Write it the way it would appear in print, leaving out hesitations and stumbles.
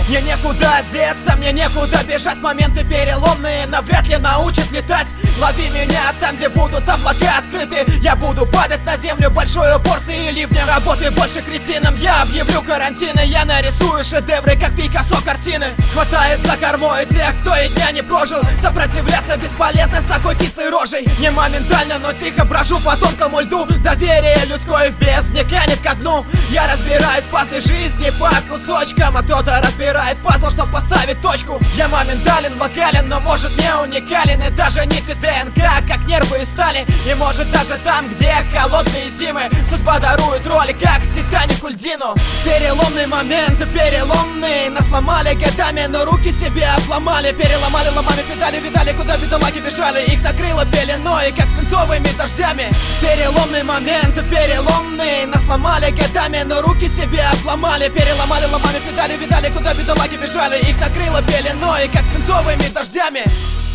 Мне некуда деться, мне некуда бежать. Моменты переломные навряд ли научат летать. Лови меня там, где будут облака открыты. Я буду падать на землю большой порцией ливня. Работы больше кретином, я объявлю карантины. Я нарисую шедевры, как Пикассо картины. Хватает за кормой тех, кто и дня не прожил. Сопротивляться бесполезно с такой кислой рожей. Не моментально, но тихо брожу по тонкому льду. Доверие людское в бездне канет ко дну. Я разбираюсь в пазле жизни по кусочкам, а кто-то разбирает пазл, чтоб поставить точку. Я моментален, локален, но может не уникален. И даже нити ДНК, как нервы из стали. И может даже там, где холодные зимы, судьба дарует роли, как Титанику льдину. Переломный момент, переломный. Нас сломали годами, но руки себе обломали. Переломали ломами педали, видали, куда бедолаги бежали. Их накрыло пеленой, как свинцовыми дождями. Переломный момент, переломный. Нас сломали годами, но руки себе обломали. Переломали ломами педали, видали, куда бедолаги бежали. Их накрыло пеленой, как свинцовыми дождями.